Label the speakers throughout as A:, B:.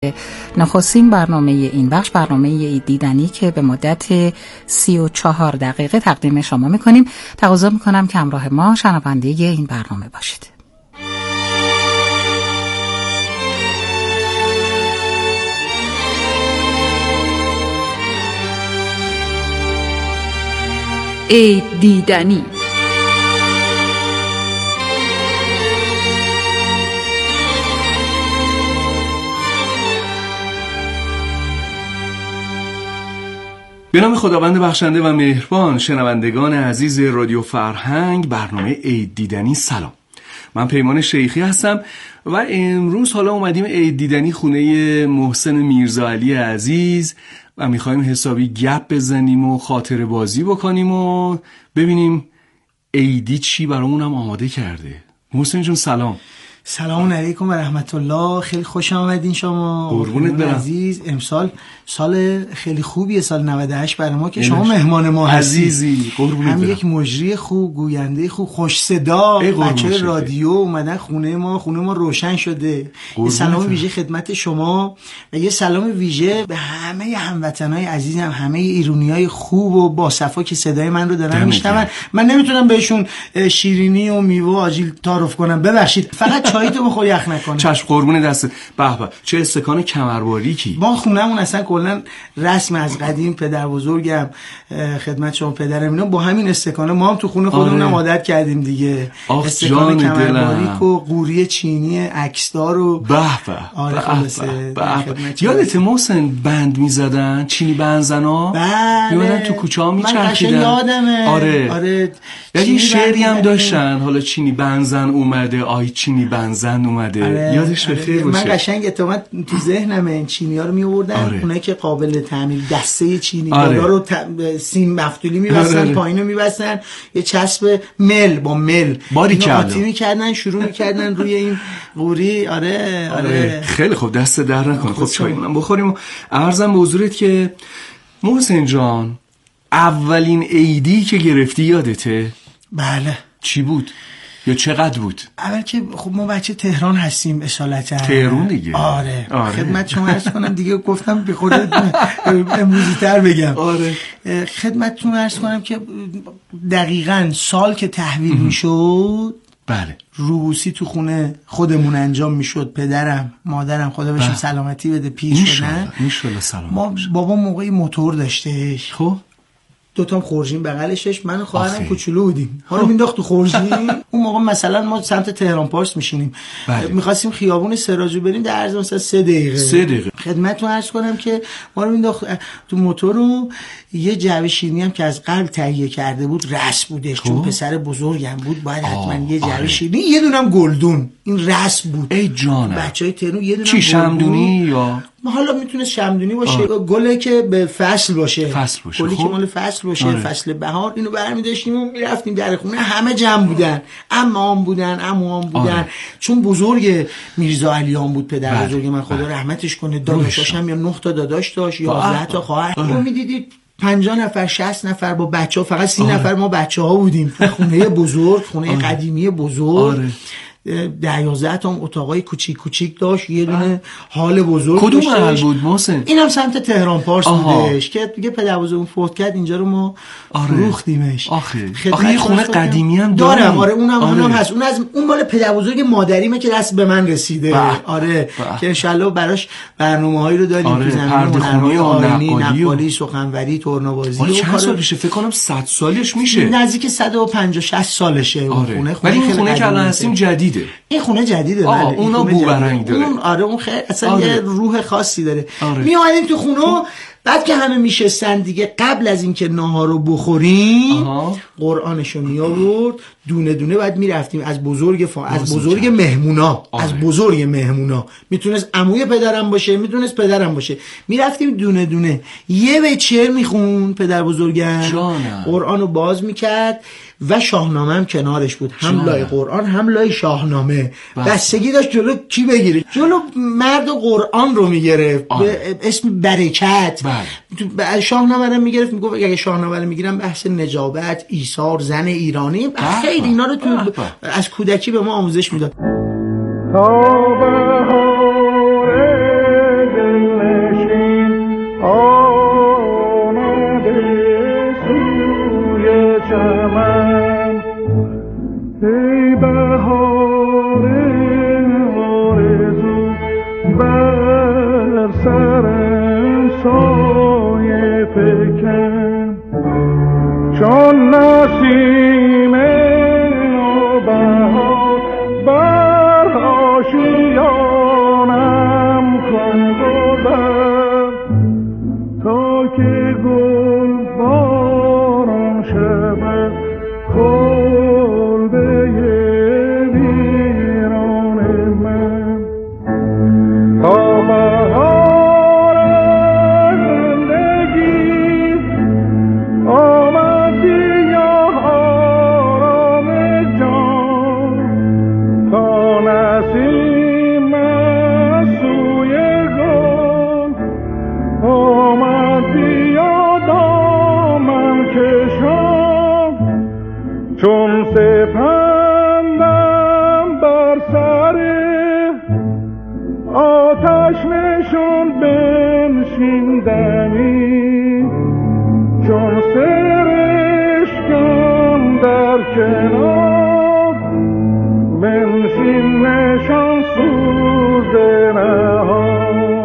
A: نخستین برنامه این بخش برنامه دیدنی که به مدت 34 دقیقه تقدیم شما میکنیم. تقاضا میکنم که همراه ما شنونده این برنامه باشید.
B: عید دیدنی.
C: به نام خداوند بخشنده و مهربان، شنوندگان عزیز رادیو فرهنگ، برنامه عید دیدنی سلام. من پیمان شیخی هستم و امروز حالا اومدیم عید دیدنی خونه محسن میرزاعلی عزیز و میخوایم حسابی گپ بزنیم و خاطره بازی بکنیم و ببینیم عیدی چی برامونم آماده کرده. محسن جون سلام.
D: سلام علیکم و رحمت الله. خیلی خوش آمدین شما
C: قربونت برم
D: عزیز. امسال سال خیلی خوبیه، سال 98 برای ما که شما مهمان ما
C: عزیزی. قربونت
D: هم
C: برم.
D: یک مجری خوب، گوینده خوب، خوش صدا، بچه رادیو اومدن خونه ما روشن شده. یه سلام ویژه خدمت شما و یه سلام ویژه به همه هموطنای عزیزم، همه ایرونیای خوب و با صفا که صدای من رو دارن میشنون. من نمیتونم بهشون شیرینی و میوه و آجیل تعارف کنم، ببخشید، فقط چایتو بخور یخ نکنه.
C: چشم قربون دستت. به به چه استکان کمرباریکی.
D: ما خونمون اصلا کلا رسم از قدیم، پدر بزرگم خدمت شما پدرم اینا با همین استکانه، ما هم تو خونه خودمون عادت کردیم دیگه. استکان کمرباریک و قوری چینی عکسدار و
C: به به. یادت محسن بند میزدن، چینی بندزنا؟ یادم تو کوچه ها میچرخیدن.
D: من یادمه.
C: آره. یعنی شعری هم داشتن، حالا چینی بندزن اومده، آی چینی بندزن اومده. یادش بخیر باشه.
D: من قشنگ اتومات تو ذهنمه این چینی‌ها رو میآوردن، اونایی که قابل تعمیر، دسته چینی بالا رو سیم مفتولی می‌بستن، پایینو می‌بستن، یه چسب با مل قاطی می‌کردن، شروع می‌کردن روی این قوری. آره.
C: خیلی خوب، دست در نکن. خب چایمون بخوریم. عرضم به حضورت که محسن جان، اولین عیدی که گرفتی یادته؟
D: بله.
C: چی بود؟ یا چقدر بود؟
D: اول که خب ما بچه تهران هستیم اصالتا.
C: تهران دیگه.
D: آره. خدمت شما عرض کنم دیگه، گفتم به خودت امروزی تر بگم. خدمتتون عرض کنم که دقیقاً سال که تحویل میشد،
C: بله،
D: روبوسی تو خونه خودمون انجام میشد. پدرم، مادرم خدا بهشون سلامتی بده پیر شدن.
C: انشالله سلامت.
D: ما بابا موقعی موتور داشتش، خب دوتام خورجین بغلشش، من و خواهرم کوچولو بودیم، ما رو مینداخت تو خورجین. اون موقع مثلا ما سمت تهران پارس میشینیم، میخواستیم خیابون سراجو بریم، در عرض مثلا 3 دقیقه خدمتتون عرض کنم که ما رو مینداخت تو موتور رو. یه جعبه شیرینی هم که از قبل تهیه کرده بود رس بودش، چون پسر بزرگم بود، باید حتما یه جعبه شیرینی، یه دونم گلدون، این رس بود.
C: ای جانم.
D: بچهای تهران یه دونم
C: چی شمدونی یا
D: حالا میتونه شمدونی باشه، گله که به فصل باشه، گلی که مال فصل باشه، فصل بهار. اینو برمی‌داشتیم و میرفتیم در خونه، همه جمع بودن، عمام بودن، عموام بودن. چون بزرگ میرزا علیان بود پدر بزرگ من، خدا رحمتش کنه. داداشاش هم یا 9 تا داداش داشت، 11 تا خواهر. ما میدیدید 50 نفر 60 نفر با بچه‌ها، فقط 30 نفر ما بچه‌ها بودیم. خونه بزرگ، خونه قدیمی بزرگ. 10-11 تا اتاقای کوچیک داشت، یه دونه حال بزرگ.
C: کدوم محل بود محسن؟
D: اینم سمت تهران پارس بودش که دیگه پدر بزرگم فوت کرد، اینجا رو ما فروختیمش.
C: آخه یه خونه قدیمی هم
D: دارم. اونم هست. اون مال پدر بزرگ مادریمه که دست به من رسیده. که ان شاءالله براش برنامه‌هایی رو داریم تو زمینه هنرهای نقالی، سخنوری، تورنوازی.
C: چند سال میشه؟ فکر کنم 100 سالش میشه.
D: نزدیک 150-60 سالشه اون خونه.
C: ولی این خونه که الان هستیم جدیده.
D: این خونه جدیده.
C: اونا بو برنگ داره.
D: اون خیلی اصلا یه روح خاصی داره. می اومدیم تو خونه، بعد که همه میشستن دیگه، قبل از اینکه ناهار رو بخوریم قرآنشو می آورد، دونه دونه بعد میرفتیم از بزرگ مهمونا، میتونست عموی پدرم باشه، میتونست پدرم باشه، میرفتیم دونه دونه. یه بچه میخون پدر بزرگم، قرآن رو باز میکرد و شاهنامه هم کنارش بود، هم لای قرآن هم لای شاهنامه. بستگی داشت جلو کی بگیره، جلو مرد قرآن رو میگرفت به اسم برکت. شاهنامه رو میگرفت، میگفت اگه شاهنامه رو میگیرم بحث نجابت، ایثار، زن ایرانی، خیلی اینا رو تو از کودکی به ما آموزش میداد.
E: بر سرم سایه فکن، چون نسیم نوبهار بر آشیانم کن گذر، تا که گل باران شود کلبه ویران من. تا بهار زندگی آمد یا آرام جان، تا نسیم سوی گل آمد یا دامن کشان، چون سپندم بر سر آتش نشان بنشیندنی، چون سرشکم در کنار بنشین نشان سوزده نهان.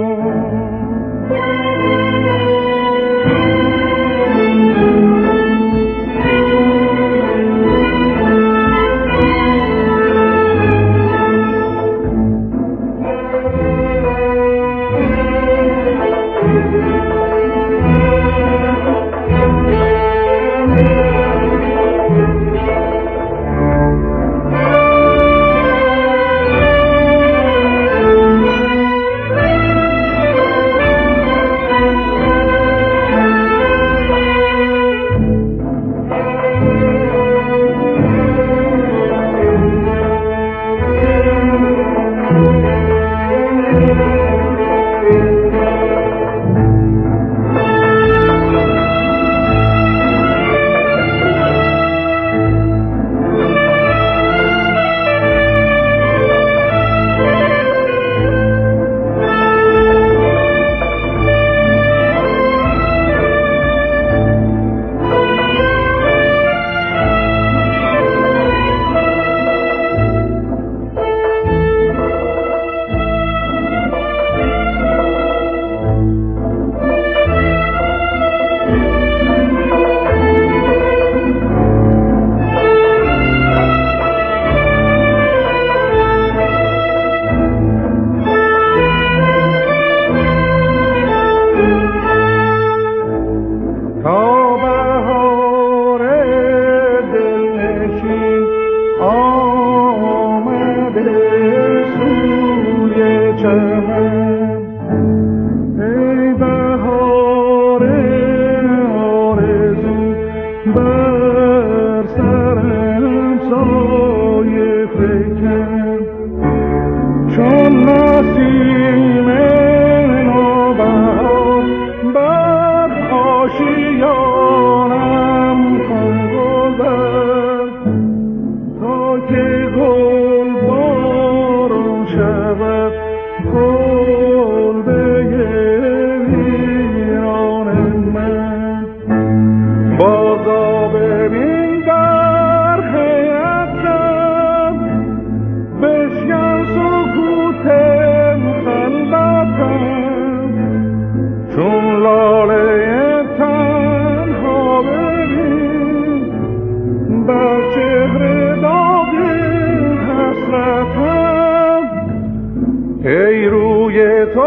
E: ای روی تو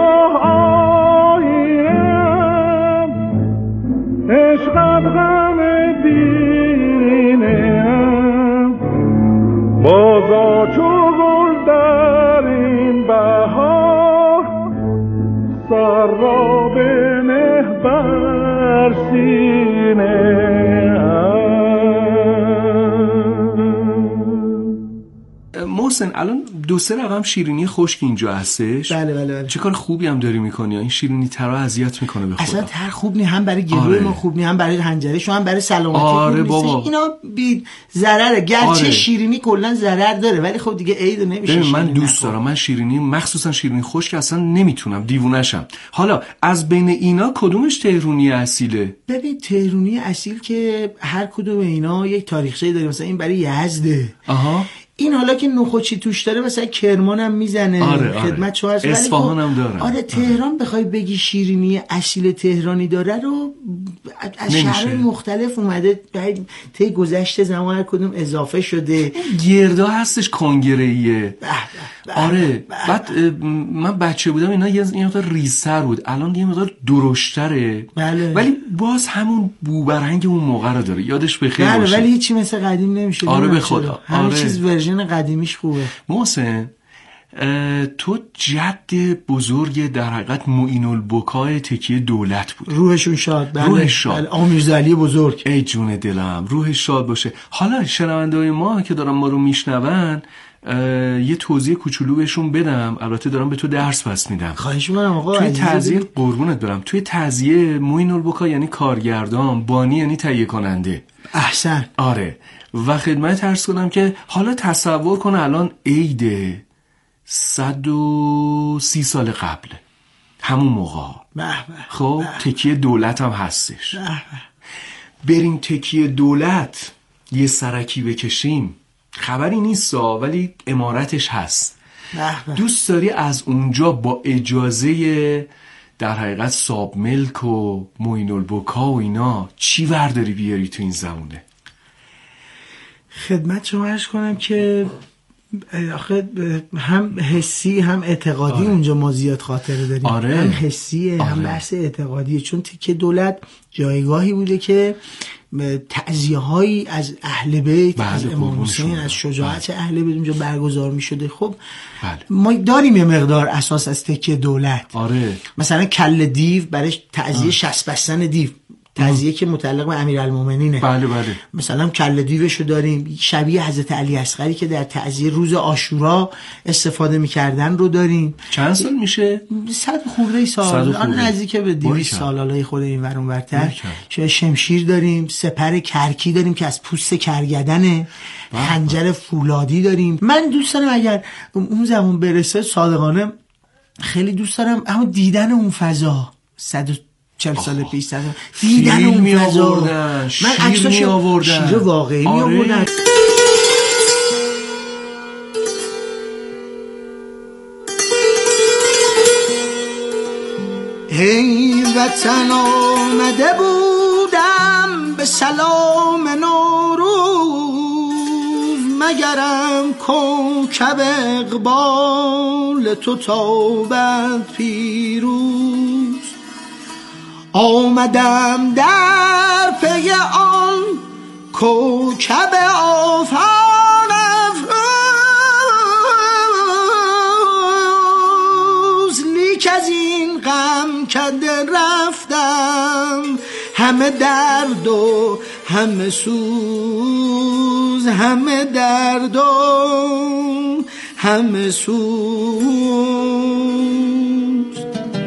E: آینم، عشقت غم دینم، بازا چو گل در این بهار، سر را بنه بر سینه.
C: محسن الان دو سه رقم شیرینی خشک اینجا هستش.
D: بله.
C: چه کار خوبی هم داری میکنی. این شیرینی ترا اذیت میکنه به خدا.
D: اصلا تر خوب نی، هم برای گلوی ما خوب نی، هم برای حنجره شو، هم برای سلامتی خوب نیست. اینا بی ضرره، گرچه شیرینی کلا ضرر داره ولی خب دیگه عید نمیشه.
C: من دوست دارم، من شیرینی مخصوصا شیرینی خشک اصلا نمیتونم، دیوونه‌شم. حالا از بین اینا کدومش تهرونی اصیله؟
D: ببین تهرونی اصیل که هر کدوم اینا یک تاریخچه‌ای داره. مثلا این برای یزده، این حالا که نخودچی توش داره مثلا کرمان هم میزنه.
C: آره.
D: خدمت شما هست،
C: اصفهان هم داره.
D: آره تهران بخوای بگی شیرینی اصیل تهرانی داره رو از شهر مختلف اومده طی گذشته زمان، هر کدوم اضافه شده.
C: گردا هستش کنگره‌ایه. آره. بعد من بچه بودم اینا یه مقدار ریزتر بود، الان یه مقدار درشتره.
D: بله.
C: ولی باز همون بوبرنگ اون موقع رو داره، یادش بخیر باشه.
D: ولی هیچی مثل قدیم نمیشه.
C: آره به خدا.
D: همه چیز ورژن قدیمیش خوبه.
C: محسن تو جد بزرگ در حقیقت معین البکای تکیه دولت بود.
D: روحشون شاد. بله.
C: روحش شاد.
D: بله. آمیرزا علی بزرگ.
C: ای جون دلم، روحش شاد باشه. حالا شنونده‌های ما که دارن ما رو میشنون یه توضیح کوچولو بهشون بدم. البته دارم به تو درس پس میدم.
D: خواهش می‌کنم آقا.
C: توی تعزیه قربونت برم، توی تعزیه معین البکا یعنی کارگردان، بانی یعنی تهیه کننده.
D: احسن.
C: آره. و خدمت عرض کنم که حالا تصور کن الان عید 130 سال قبل، همون موقع. خب تکیه دولت هم هستش. بریم تکیه دولت یه سرکی بکشیم، خبری نیستا ولی امارتش هست. دوست داری از اونجا با اجازه در حقیقت صاب ملک و معین البکا و اینا چی ورداری بیاری تو این زمونه؟
D: خدمت شما عرض کنم که آخه هم حسی هم اعتقادی. آره. اونجا ما زیاد خاطره داریم.
C: آره.
D: هم حسیه. آره. هم بحث اعتقادیه، چون تکیه دولت جایگاهی بوده که تعزیه‌هایی از اهل بیت، از امام حسین، از شجاعت اهل بیت اونجا برگزار می‌شده. خب ما داریم یه مقدار اساس از تکیه دولت.
C: آره.
D: مثلا کل دیو برای تعزیه 60 بستن دیو، تعزیه که متعلق به امیرالمومنینه.
C: بله.
D: مثلا کله دیوشو داریم، شبیه حضرت علی اصغری که در تعزیه روز عاشورا استفاده میکردن رو داریم.
C: چند سال میشه؟
D: 100 خورده سال، آن نزدیک به 200 سال. حالا خورده این ور اون ورتر. شمشیر داریم، سپر کرکی داریم که از پوست کرگدنه، خنجر فولادی داریم. من دوست دارم اگر اون زمان برسه، صادقانه خیلی دوست دارم اما دیدن اون فضا 40 سال پیش دیدن اون فضا. من عکساشو شیر واقعی می آوردن. ای وطن آمده بودم به سلام نوروز، مگرم کوکب اقبال تو تابد پیروز. آمدم در پی آن کوکب آفان افروز، لیک از این غم کده رفتم، همه درد و همه سوز، همه درد و همه سوز.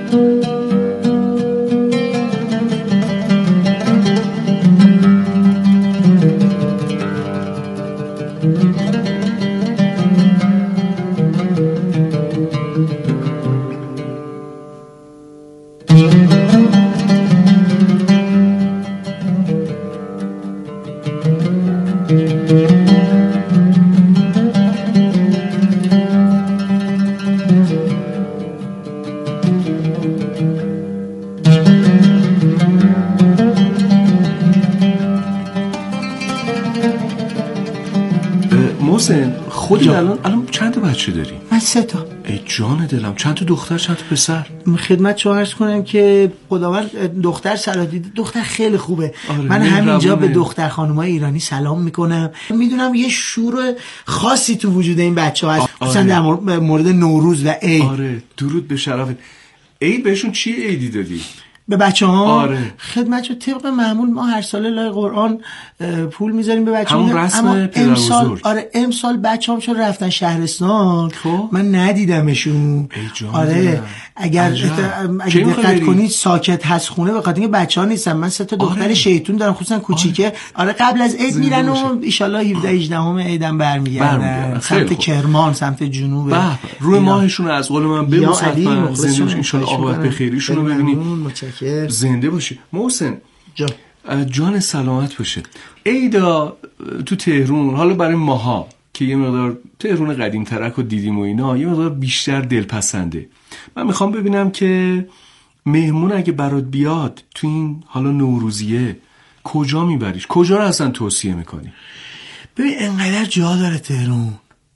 C: خودت الان چند تا بچه داری؟
D: من 3 تا.
C: ای جان دلم، چند تا دختر چند تا پسر؟
D: خدمت شما عرض کنم که خداوند دختر صلاح دیده، دختر خیلی خوبه. من همینجا به دختر خانمای ایرانی سلام میکنم. میدونم یه شور خاصی تو وجود این بچه‌ها هست، مثلا در مورد نوروز و عید.
C: آره درود به شرف عید. بهشون چی عیدی دادی؟
D: به بچه‌ها؟
C: آره.
D: خدمتشو طبق معمول ما هر سال لای قرآن پول میذاریم به بچه‌ها.
C: همون رسم پدر بزرگ.
D: آره امسال بچه‌هام چون رفتن شهرستان من ندیدمشون. آره اگر دقت کنید ساکت هست خونه، به خاطر اینکه بچه‌ها نیستن. من 3 تا دختر شیطون دارم، خصوصا کوچیکه. آره قبل از عید میرن و ان شاءالله 17 18 عیدم برمیگردن سمت کرمان، سمت جنوب.
C: روی ماهشون از قول من ببوس، حتما زنده ان شاءالله عاقبت بخیریشون رو ببینید. زنده باشی محسن جان سلامت باشه. عیدا تو تهران حالا برای ماها که یه مقدار تهران قدیم ترک رو دیدیم و اینا، یه مقدار بیشتر دلپسنده. من میخوام ببینم که مهمون اگه برات بیاد تو این حالا نوروزیه کجا میبریش؟ کجا رو اصلا توصیه میکنی؟
D: ببین انقدر جا داره تهران،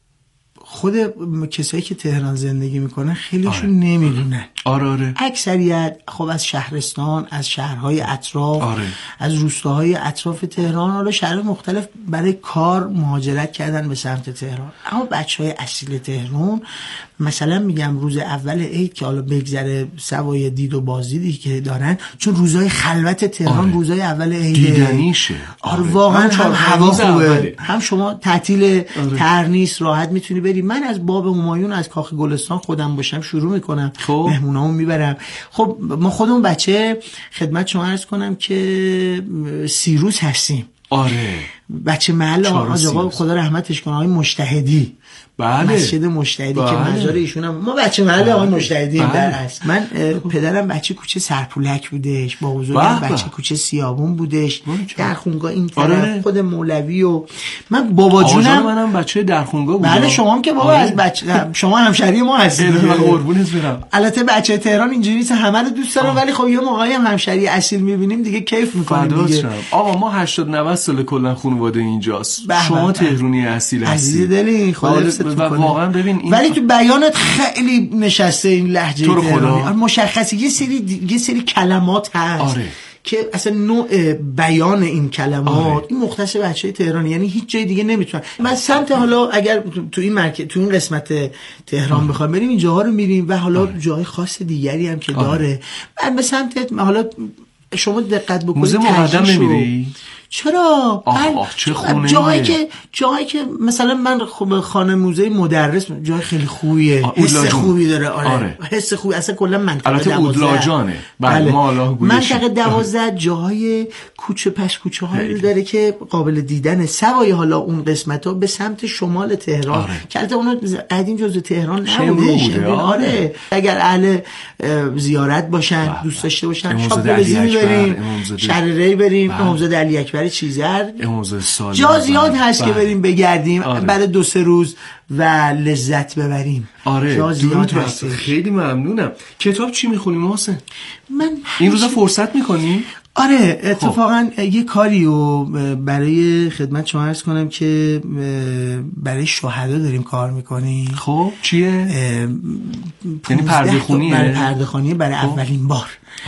D: خود کسایی که تهران زندگی میکنن خیلیشون نمیدونن.
C: آره.
D: اکثریت خب از شهرستان، از شهرهای اطراف، از روستاهای اطراف تهران، حالا شهرهای مختلف برای کار مهاجرت کردن به سمت تهران. اما بچهای اصیل تهران مثلا میگم روز اول عید که حالا بگذره سوای دید و بازدیدی که دارن، چون روزهای خلوت تهران روزهای اول عید
C: دیدنیشه.
D: واقعا هم هوا خوبه، هم شما تعطیل ترنیس راحت میتونی بری. من از باب همایون از کاخ گلستان خودم باشم شروع میکنم، مهمونامو میبرم. خب ما خودمون بچه خدمت شما عرض کنم که سیروس هستیم. بچه محل آقا خدا رحمتش کنه آقای مجتهدی، مسجد مجتهدی که مزار ایشون هم ما بچه محل آقای مجتهدی در است. من پدرم بچه کوچه سرپولک بودش، با بزرگم بچه کوچه سیابون بودش، در خونگاه این طرف خود مولوی و من بابا جونم
C: منم بچه در خونگاه بودم.
D: بله شما هم که بابا از بچه شما همشهری ما هستید.
C: قربونت برم.
D: البته بچه تهران اینجوری نیست، همه رو دوست دارم، ولی خب یه موقعی هم همشهری اصیل می‌بینیم دیگه کیف می‌کنیم دیگه.
C: آقا ما 80 90 سال کلا خانواده اینجاست. شما تهرونی اصیل هستی.
D: عزیز دلی خدا
C: واقعا ببین این
D: ولی تو بیانت خیلی نشسته این لهجه تهرانی، مشخصه یه سری کلمات هست که اصلا نوع بیان این کلمات این مختص بچه تهرانی، یعنی هیچ جای دیگه نمیتونن. من سمت حالا اگر تو این مرکز تو این قسمت تهران بخوام بریم این جاها رو میریم و حالا جای خاص دیگری هم که داره. من به سمت حالا شما دقت بکنید
C: موزه مقدم نمیری؟
D: چرا؟
C: چه خونه
D: جایی که مثلا من خب خانه موزه مدرس جای خیلی خوبیه، حس خوبی داره. حس خوبی اصلا کلا منطقه
C: اودلاجانه. بله
D: منطقه 12 جاهای کوچه پس کوچه هایی داره که قابل دیدنه. سوای حالا اون قسمت‌ها به سمت شمال تهران که البته اون قدیم جزء تهران نبوده. اگر اهل زیارت باشن دوست داشته باشن شاپلزی بریم، شهرری بریم، امامزاده علی اکبر چیزر، جا زیاد هست که بریم بگردیم بعد 2-3 روز و لذت ببریم. جا زیاد هست.
C: خیلی ممنونم. کتاب چی میخونی محسن؟ من این روزا فرصت میکنی؟
D: اتفاقا یه کاریو برای خدمت شما عرض کنم که برای شهدا داریم کار میکنیم.
C: خب چیه؟ یعنی پرده خونیه؟
D: پرده خونیه برای اولین بار.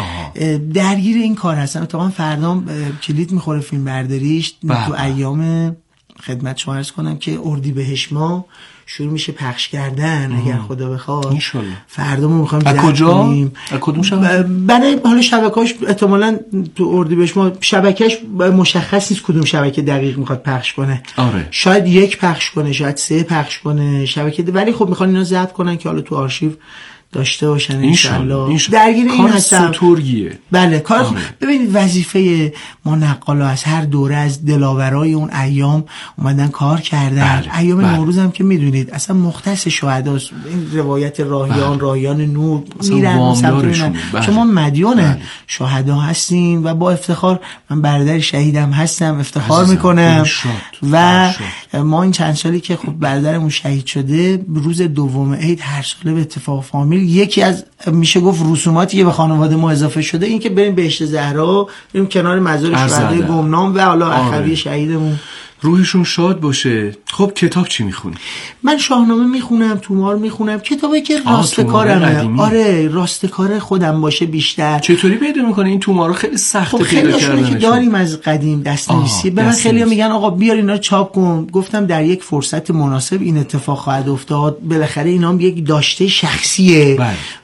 D: درگیر این کار هستم. اتفاقا فردا کلید میخوره فیلم برداریش تو ایام خدمت شما عرض کنم که اردیبهشت ماه شروع میشه پخش کردن اگر خدا بخواد.
C: انشالله.
D: فردا ما میخوایم
C: از کجا؟ از کدوم شبکه؟
D: برای حالا شبکه‌اش احتمالاً تو اردیبهشت ماه شبکه‌اش مشخص نیست کدوم شبکه دقیق میخواد پخش کنه. شاید 1 پخش کنه، شاید 3 پخش کنه شبکه، ولی خب میخوان اینا ضبط کنن که حالا تو آرشیو داشته باشن انشالله. درگیر این هستم. بله کار ببینید وظیفه ما نقالا از هر دوره از دلاورای اون ایام اومدن کار کردن. ایام نوروز هم که میدونید اصلا مختص شهداست. این روایت راهیان نور میرن سمت شما مدیون شهدا هستیم و با افتخار من برادر شهیدم هستم افتخار میکنم و ما این چند سالی که خب برادرمون شهید شده روز دوم عید هر سال به اتفاق فامیل یکی از میشه گفت رسوماتی که به خانواده ما اضافه شده این که بریم بهشت زهرا، بریم کنار مزار شهدای گمنام و حالا اخوی شهیدمون
C: روحشون شاد باشه. خب کتاب چی میخونی؟
D: من شاهنامه میخونم، تومار میخونم، کتابی که راستکارمه. راستکار خودم باشه بیشتر.
C: چطوری پیدا میکنه این تومارو؟ خیلی سخته
D: پیدا کردنش. که داریم از قدیم دستنویسی. به من خیلی میگن آقا بیار اینا چاپ کن. گفتم در یک فرصت مناسب این اتفاق خواهد افتاد. بالاخره اینا هم یک داشته شخصیه.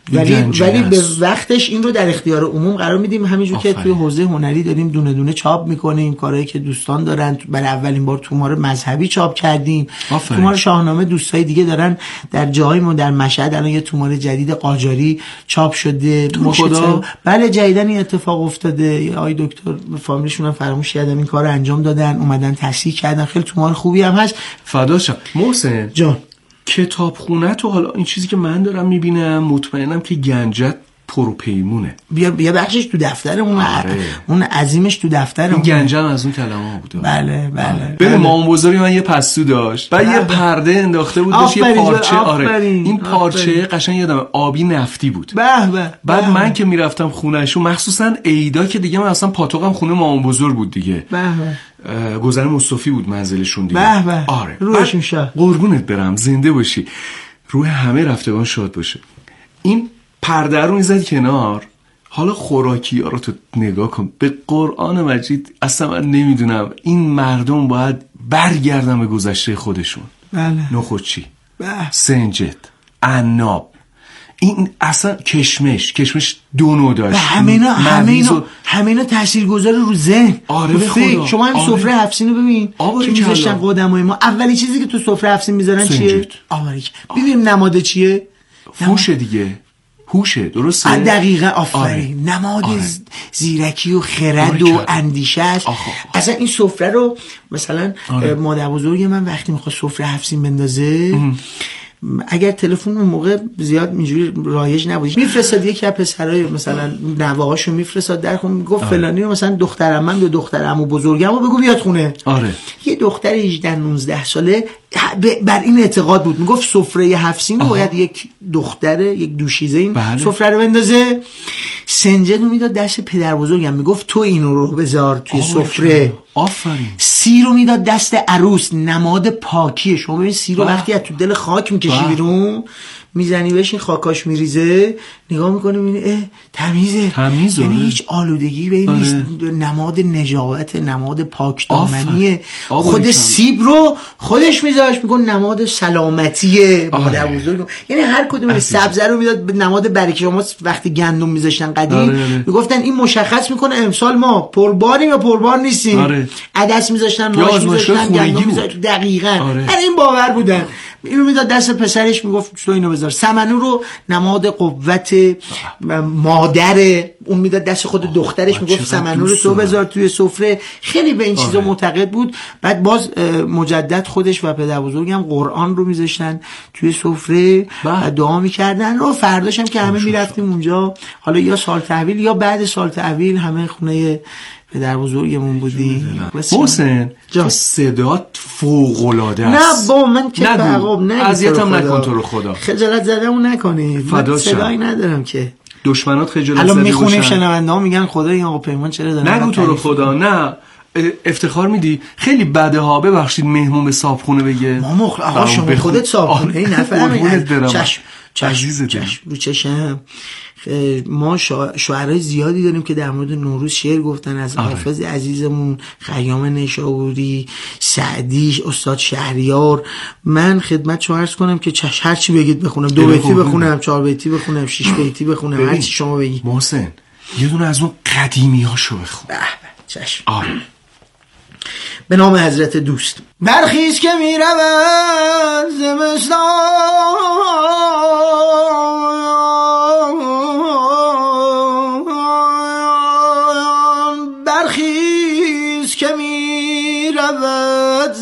D: ولی به وقتش این رو در اختیار عموم قرار میدیم. همینجور که توی حوزه هنری داریم دونه دونه چاپ میکنیم کارهایی که دوستان دارن. برای اولین بار تومار مذهبی چاپ کردیم. تومار شاهنامه دوستای دیگه دارن در جای ما در مشهد الان یه تومار جدید قاجاری چاپ شده. بله جدیدن این اتفاق افتاده. آقای دکتر فامیلشون هم فراموش کردن این کارو انجام دادن، اومدن تصحیح کردن. خیلی تومار خوبی هم هست.
C: فداشم. محسن
D: جان
C: کتابخونه تو حالا این چیزی که من دارم میبینم مطمئنم که گنجت پروپیمونه.
D: بیا بخشش تو دفترمون. اون عظیمش تو دفترمون.
C: این گنجم از اون کلمه بوده.
D: بله.
C: ببین مامان بزرگی من یه پستو داشت. بعد یه پرده انداخته بود داشت یه پارچه. این پارچه قشنگ یادمه آبی نفتی بود. بعد من که میرفتم خونه‌شو مخصوصا عیدا که دیگه من اصلا پاتوقم خونه مامان بزرگ بود دیگه. گذر مصطفی بود منزلشون دیگه.
D: آره. روحش میشه.
C: قربونت برم، زنده باشی. روح همه رفتگان شاد باشه. این پرده رو میزد کنار. حالا خوراکی ها رو تو نگاه کن، به قرآن مجید اصلا من نمیدونم این مردم باید برگردن به گذشته خودشون. نخودچی، سنجد، عناب، این اصلا کشمش دو نوع داشت.
D: همه اینا تاثیرگذار رو ذهن.
C: آره به خدا.
D: شما هم سفره هفسین رو ببین که میذاشتن قدمای ما. اولی چیزی که تو سفره هفسین میذارن چیه؟ ببین نماد چیه؟
C: هوشه دیگه. هوشه، درسته؟
D: دقیقاً، آفرین. نماد زیرکی و خرد و اندیشه است. اصلا این سفره رو مثلا مادر بزرگ من وقتی میخواد سفره هفسین بندازه، اگر تلفن اون موقع زیاد اینجوری رایج نبود، میفرستاد یکی از پسرای مثلا نوه‌هاشو میفرستاد در خونه، میگفت فلانی رو مثلا دخترم من یا دختر عمو بزرگمو بگو بیاد خونه. یه دختر 18 19 ساله بر این اعتقاد بود، میگفت سفره هفسین باید یک دختر، یک دوشیزه این سفره رو بندازه. سنجد رو میداد دست پدر بزرگم، میگفت تو اینو رو بذار توی سفره.
C: آفرین.
D: سی رو میداد دست عروس، نماد پاکیه. شما ببین سی رو وقتی از تو دل خاک میکشی بیرون، میزنی بهش، این خاکاش میریزه، نگاه میکنی میبینی تمیزه. یعنی هیچ آلودگی به این نیست. نماد نجابت، نماد پاکدامنیه. خود سیب رو خودش میذاشت، میگن نماد سلامتیه. مادر بزرگ یعنی هر کدوم سبزه رو میداد به نماد برکت. شما وقتی گندم میذاشتن قدیم میگفتن این مشخص میکنه امسال ما پرباریم یا پربار نیستیم. عدس میذاشتن، ماش میذاشتن، گندم میذاشتن. دقیقاً این باور بودن. اینو میداد دست پسرش، میگفت تو اینو بذار. سمنو رو نماد قوت مادره، اون میداد دست خود دخترش، میگفت سمنو رو تو بذار توی سفره. خیلی به این چیزا معتقد بود. بعد باز مجدد خودش و پدر بزرگم قرآن رو میذاشتن توی سفره و دعا میکردن. و فرداش هم که همه میرفتیم اونجا، حالا یا سال تحویل یا بعد سال تحویل، همه خونه پدر بزرگمون بودی.
C: حسین صدات فوق‌العاده است.
D: نه با من که تعقب نه،
C: اذیتم نکن تو رو خدا.
D: خجالت زدمون نکنی. صدایی ندارم که
C: دشمنات خجالت زده.
D: الان میخونیم شنونده‌ها میگن خدا این آقا پیمان چرا داره
C: نگو تو رو خدا. نه افتخار میدی. خیلی بده ها. ببخشید مهمون به صاحبخونه بگه
D: ما آقا شما خودت صاحبخونه ای نفهمی. چشم رو چشم. ما شعرهای زیادی داریم که در مورد نوروز شعر گفتن، از حافظ عزیزمون، خیام نیشابوری، سعدی، استاد شهریار. من خدمت شما عرض کنم که هر چی بگید بخونم. 2 بیتی بخونم، 4 بیتی بخونم، 6 بیتی بخونم، هر چی شما بگید.
C: محسن یه دونه از اون قدیمی هاشو بخون.
D: چشم. به نام حضرت دوست. برخیز که می رود زمستان، برخیز که می رود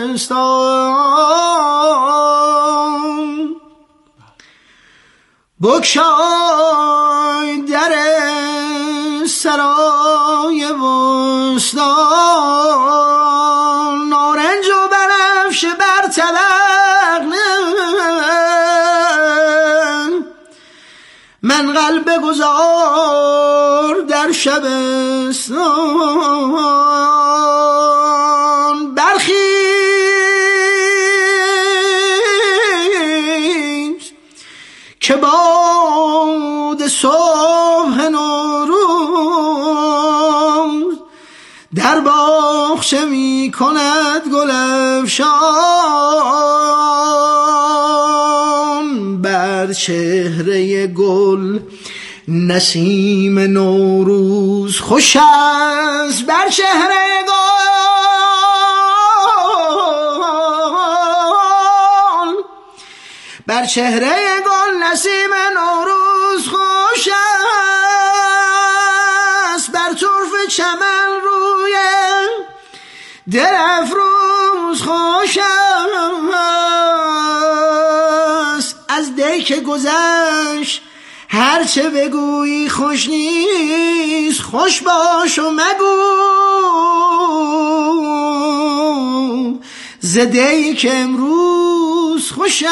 D: زمستان، بگشای در سرای بستان، نارنج و بنفشه بر طلق من قلب گذار در شبستان. برخیز که باد صبح نوروز در باغچه می کند گل افشان، بر چهره گل نسیم نوروز خوش است، بر چهره گل بر چهره گل نسیم نوروز خوش است، بر طرف چمن روی دل افروز خوش است. از دی که گذشت هرچه بگویی خوش نیست، خوش باش و مگو، زده‌ای که امروز خوشم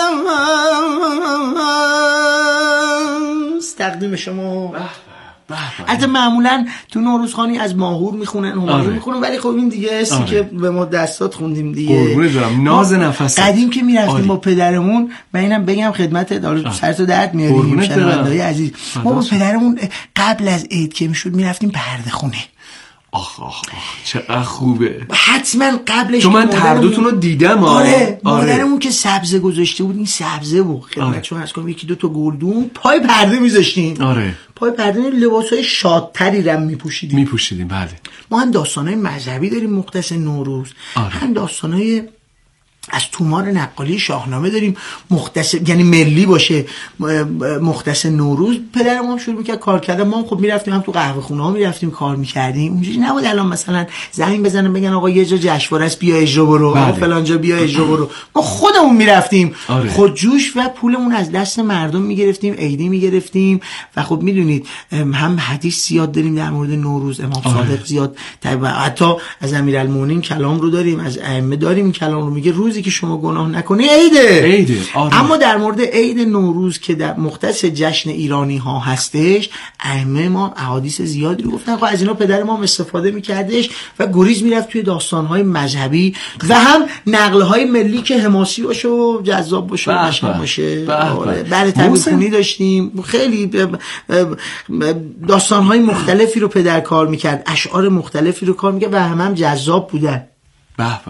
D: است. تقدیم شما. البته معمولا تو نوروزخوانی از ماهور میخونن، همایون میخونن، ولی خب این دیگه اسمی که به ما دستات خوندیم دیگه.
C: قربونت برم، ناز نفس.
D: قدیم که میرفتیم با پدرمون، من اینم بگم خدمت سرتو درد میاریم شنونده‌های عزیز، ما با پدرمون قبل از عید که میشد میرفتیم پرده خونه.
C: آخ چقدر خوبه.
D: حتما قبلش
C: چون من تردوتون رو دیدم.
D: آره مادرمون که سبزه گذاشته بود، این سبزه بود خدمتتون عرض کنم، یکی دو تا گلدون پای پرده میذاشتیم.
C: آره
D: پای پرده لباسای شادتری رو میپوشیدیم.
C: بله.
D: ما هم داستانای مذهبی داریم مختص نوروز. هم داستانای از تومار نقالی شاهنامه داریم مختص، یعنی ملی باشه مختص نوروز. پدرم هم شروع میکرد کار کردن، ما هم خب میرفتیم هم تو قهوه خونه ها میرفتیم کار میکردیم. اونجوری نبود الان مثلا زنگ بزنن بگن آقا یه جا جشنواره است بیا اجرا برو، آقا فلان جا بیا اجرا برو. ما خودمون میرفتیم خودجوش و پولمون از دست مردم میگرفتیم، عیدی میگرفتیم. و خب میدونید هم حدیث زیاد داریم در مورد نوروز، امام صادق زیاد، حتی از امیرالمومنین کلام رو داریم، از ائمه داریم این کلام رو، میگه روزی که شما گناه نکنی عیده. اما در مورد عید نوروز که در مختص جشن ایرانی ها هستش، ائمه ما احادیث زیادی رو گفتن. خب از اینا پدر ما استفاده میکردش و گریز میرفت توی داستان‌های مذهبی و هم نقل‌های ملی که حماسی باشه و جذاب باشه و قشنگ باشه. بله تبیخونی داشتیم، خیلی داستان‌های مختلفی رو پدر کار میکرد، اشعار مختلفی رو کار میکرد و هم جذاب بودن.
C: به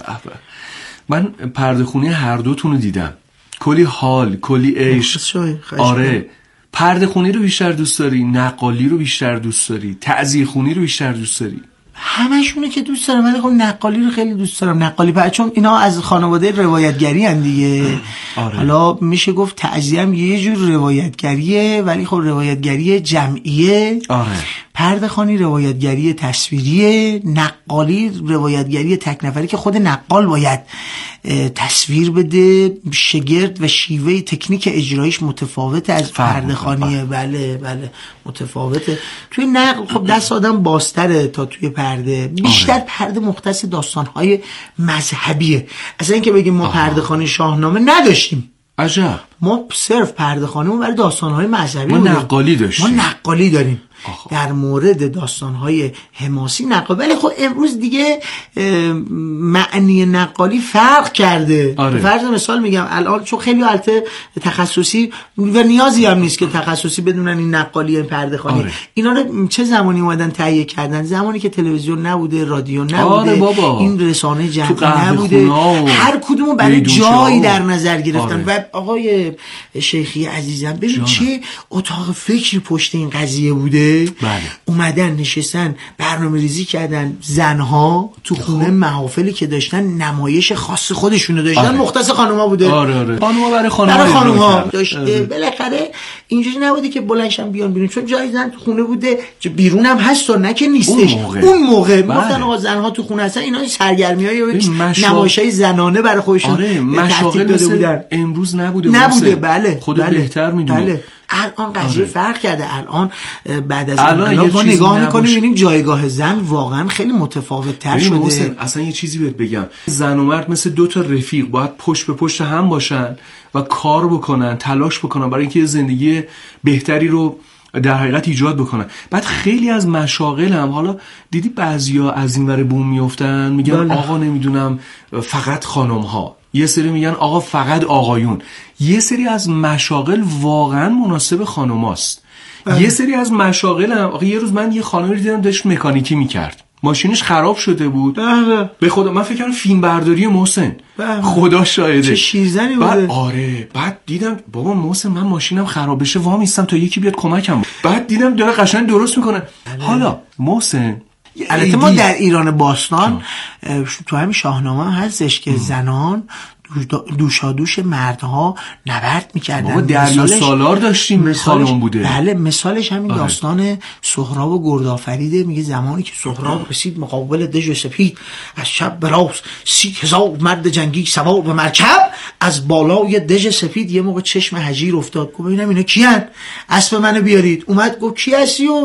C: من پرده خونی هر دوتون رو دیدم، کلی حال، کلی عشق. آره پرده خونی رو بیشتر دوست داری، نقالی رو بیشتر دوست داری، تعزیه خونی رو بیشتر دوست داری؟
D: همشونه که دوست دارم، ولی خب نقالی رو خیلی دوست دارم. نقالی چون اینا از خانواده روایتگری هن دیگه. حالا میشه گفت تعزیه هم یه جور روایتگریه، ولی خب روایتگری جمعیه. پرده خوانی روایتگری تصویریه، نقالی روایتگری تک نفری که خود نقال باید تصویر بده. شگرد و شیوه تکنیک اجرایش متفاوته از پرده خوانیه. بله متفاوته. توی نقل خب دست آدم بازتره تا توی پرده. بیشتر پرده مختص داستان‌های مذهبیه. اصلا اینکه بگیم ما پرده خوانی شاهنامه نداشتیم.
C: عجب.
D: ما صرف پرده خوانیمون برای داستان‌های مذهبی
C: ما نقالی داشتیم.
D: ما نقالی داریم. در مورد داستان‌های حماسی نقالی. ولی خب امروز دیگه معنی نقالی فرق کرده. فرض مثال میگم الان چون خیلی البته تخصصی و نیازی هم نیست که تخصصی بدونن این نقالی پرده خوانی. اینا رو چه زمانی اومدن تهیه کردن؟ زمانی که تلویزیون نبوده، رادیو نبوده، این رسانه جمعی نبوده، هر کدومو برای جایی در نظر گرفتن. و آقای شیخی عزیزم ببین چه اتاق فکری پشت این قضیه بوده. اومدن نشستن برنامه ریزی کردن، زنها تو خونه محافلی که داشتن نمایش خاص خودشونو داشتن. مختص خانوما بوده.
C: خانوما برای
D: خانوما داشته. بالاخره اینجوری نبوده که بلندشن بیان بیرون، چون جای زن تو خونه بوده، بیرون هم هست و نه که نیستش. اون موقع گفتن آقا زنها تو خونه هستن، اینا سرگرمیای نمایشای زنانه برای خودشون
C: مشاغل داده بودن. امروز نبوده.
D: بله
C: خودت بهتر میدونی.
D: الان قضیه فرق کرده. الان بعد از الان ما نگاه میکنیم میبینیم جایگاه زن واقعا خیلی متفاوت تر شده.
C: اصلا یه چیزی بهت بگم، زن و مرد مثل دو تا رفیق باید پشت به پشت هم باشن و کار بکنن، تلاش بکنن برای اینکه زندگی بهتری رو در حقیقت ایجاد بکنن. بعد خیلی از مشاغل هم، حالا دیدی بعضیا از این ور بوم میافتن میگن آقا نمیدونم فقط خانم ها، یه سری میگن آقا فقط آقایون. یه سری از مشاغل واقعا مناسب خانوماست. یه سری از مشاغل هم آقا، یه روز من یه خانمی رو دیدم داشت مکانیکی میکرد، ماشینش خراب شده بود. به خدا من فکر کردم فیلم برداری محسن. خدا شاهده
D: چه شیرزنی بوده.
C: بعد دیدم بابا محسن من ماشینم خراب بشه وامیستم تا یکی بیاد کمکم. بعد دیدم داره قشنگ درست میکنه. حالا محسن
D: البته ما در ایران باستان تو همین شاهنامه هستش که زنان دوشادوش مردها نبرد میکردن.
C: بابا دریا سالار داشتیم خانم بوده.
D: بله مثالش همین داستان سهراب و گردآفریده. میگه زمانی که سهراب رسید مقابل دژ سپید، از شب به راست 30,000 مرد جنگی سوار به مرکب. از بالای دژ سپید یه موقع چشم هجیر افتاد، گفت ببینم اینا کیان، اسب منو بیارید. اومد گفت کی هستی؟